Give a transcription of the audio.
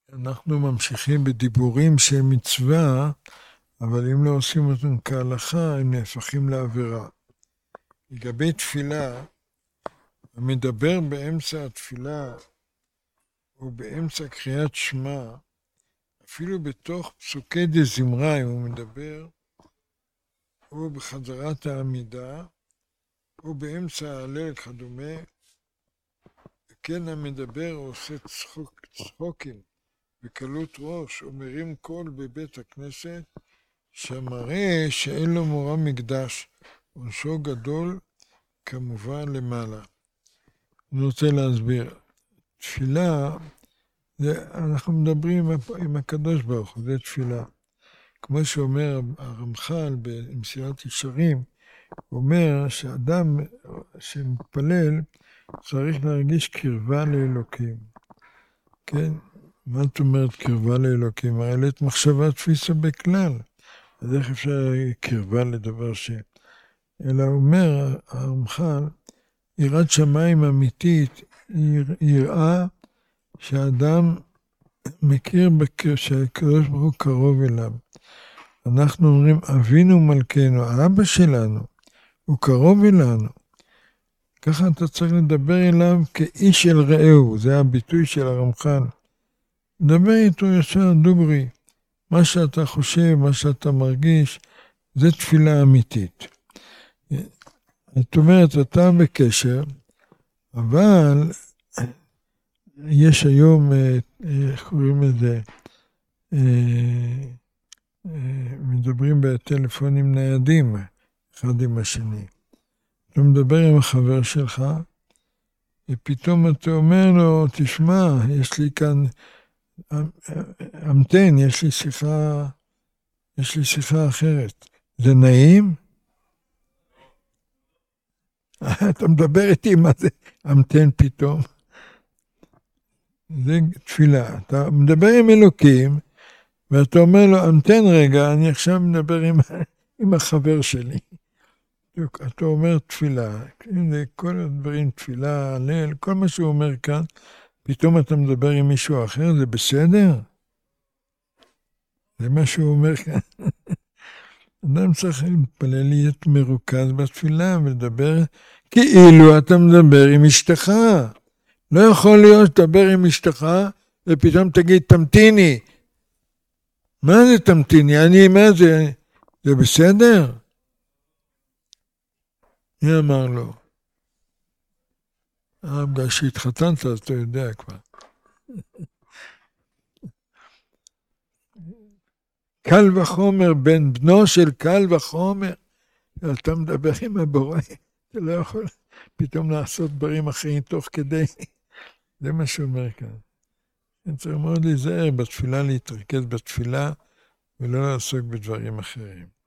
אנחנו ממשיכים בדיבורים שהם מצווה, אבל אם לא עושים אותם כהלכה, הם נהפכים לעבירה. לגבי תפילה, המדבר באמצע התפילה, או באמצע קריאת שמע, אפילו בתוך פסוקי דזמרה, אם הוא מדבר, או בחזרת העמידה, או באמצע ההלל כדומה, כן המדבר עושה צחוקים בקלות ראש, או מרים קול בבית הכנסת, שמראה שאין לו מורא מקדש, עונשו גדול כמובן למעלה. אני רוצה להסביר. תפילה, אנחנו מדברים עם הקדוש ברוך הוא, זה תפילה. כמו שאומר הרמח"ל במסילת ישרים, הוא אומר שאדם שמתפלל צריך להרגיש קרבה לאלוקים. כן? מה זאת אומרת קרבה לאלוקים? הרי את מחשבה תפיסה בכלל. אז איך אפשר קרבה לדבר ש... אלא אומר הרמח"ל, יראת שמיים אמיתית, יראה שהאדם מכיר שהקדוש ברוך הוא קרוב אליו. אנחנו אומרים, אבינו מלכנו, האבא שלנו, הוא קרוב אלינו. ככה אתה צריך לדבר אליו כאיש אל רעהו, זה הביטוי של הרמח"ל. לדבר איתו ישר דוגרי, מה שאתה חושב, מה שאתה מרגיש, זה תפילה אמיתית. זאת אומרת, אתה בקשר, אבל יש היום, איך קוראים לזה, מדברים בטלפונים ניידים, אחד עם השני. אתה מדבר עם החבר שלך, ופתאום אתה אומר לו, תשמע, יש לי כאן, המתן, יש לי שיחה אחרת. זה נעים? אתה מדבר איתי מה זה המתן פתאום. זה תפילה. אתה מדבר עם אלוקים, ואתה אומר לו, המתן רגע, אני עכשיו מדבר עם החבר שלי. אתה אומר תפילה, כל הדברים, תפילה, הלל, כל מה שהוא אומר כאן, פתאום אתה מדבר עם מישהו אחר, זה בסדר? זה מה שהוא אומר כאן. אדם צריך להתפלל להיות מרוכז בתפילה ולדבר כאילו אתה מדבר עם אשתך. לא יכול להיות שתדבר עם אשתך ופתאום תגיד תמתיני. מה זה תמתיני? מה זה? זה בסדר? מי אמר לו? בגלל שהתחתנת אז אתה יודע כבר. קל וחומר, בן בנו של קל וחומר. אתה מדבר עם הבורא, אתה לא יכול פתאום לעשות דברים אחרים תוך כדי. זה מה שאומר כאן. צריך מאוד להיזהר בתפילה, להתרכז בתפילה, ולא לעסוק בדברים אחרים.